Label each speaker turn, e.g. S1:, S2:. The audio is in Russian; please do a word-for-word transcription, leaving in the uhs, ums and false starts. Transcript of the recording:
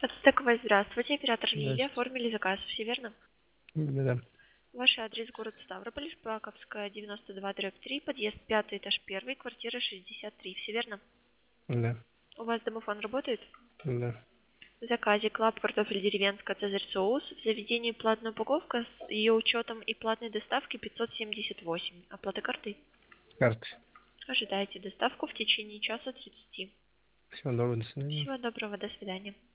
S1: Ацтековая, здравствуйте. Оператор Лилия.
S2: Здравствуйте.
S1: Оформили заказ. Все верно?
S2: Да-да.
S1: Ваш адрес город Ставрополь, Шпаковская, девяносто два дробь три, подъезд пятый, этаж первый, квартира шестьдесят три. Все верно?
S2: Да.
S1: У вас домофон работает?
S2: Да.
S1: В заказе клаб картофель деревенская цезарь соус. В заведении платная упаковка с ее учетом и платной доставки пятьсот семьдесят восемь. Оплата картой?
S2: Карты.
S1: Ожидайте доставку в течение часа тридцати.
S2: Всего доброго, до свидания.
S1: Всего доброго, до свидания.